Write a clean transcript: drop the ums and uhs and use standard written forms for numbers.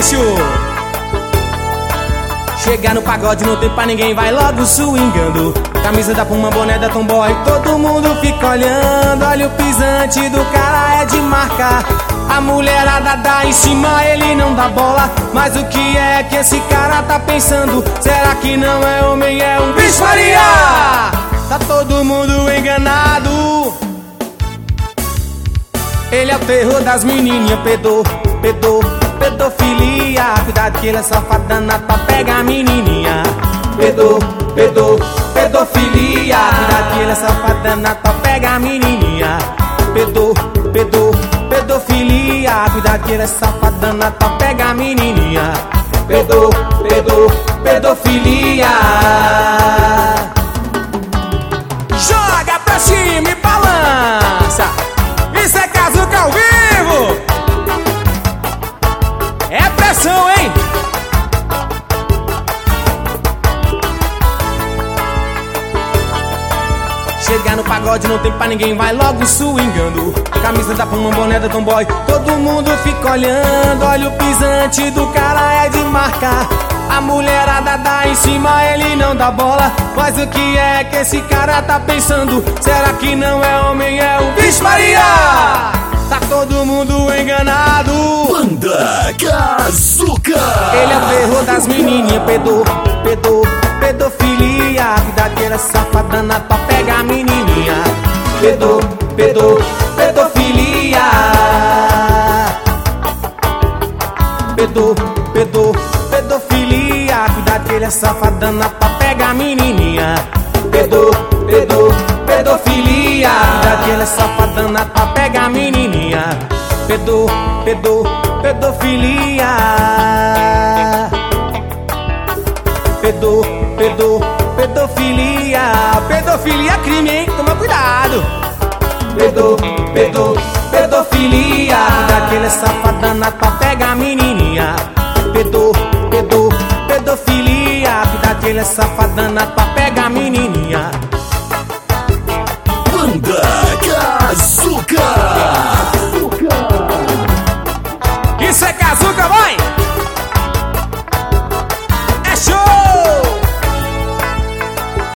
Maurício. Chega no pagode, não tem pra ninguém, vai logo swingando. Camisa da Puma, boné da Tomboy, todo mundo fica olhando. Olha o pisante do cara, é de marca. A mulherada dá em cima, ele não dá bola. Mas o que é que esse cara tá pensando? Será que não é homem, é um bicho Maria? Tá todo mundo enganado. Ele é o terror das menininhas, pedofilia. Cuidado que ele é safadana pra pegar a menininha. Pedofilia. Cuidado que ele é safadana pra pegar a menininha. Pedofilia. Cuidado que ele é safadana pra pegar a menininha. Pedofilia. Joga pra cima e balança. Isso é Kazuca ao vivo. É pressão, hein? Chega no pagode, não tem pra ninguém, vai logo swingando. Camisa da Puma, boné da Tomboy, todo mundo fica olhando. Olha o pisante do cara, é de marca. A mulherada dá em cima, ele não dá bola. Mas o que é que esse cara tá pensando? Será que não é homem, é um bicho Maria? Tá todo mundo enganado. Banda Kazuca. Ele é o terror das menininhas, pedofilia. Cuidado que ele é safadana pra pegar a menininha. Pedofilia. Pedofilia. Cuidado que ele é safadana pra pegar a menininha. Pedofilia. Cuidado que ele é safadana pra pegar a menininha. Pedofilia. Pedofilia. Pedofilia é crime, hein? Toma cuidado. Pedofilia. Cuidado que ele é safadana pra pegar a menininha. Pedofilia. Cuidado que ele é safadana pra pegar a menininha.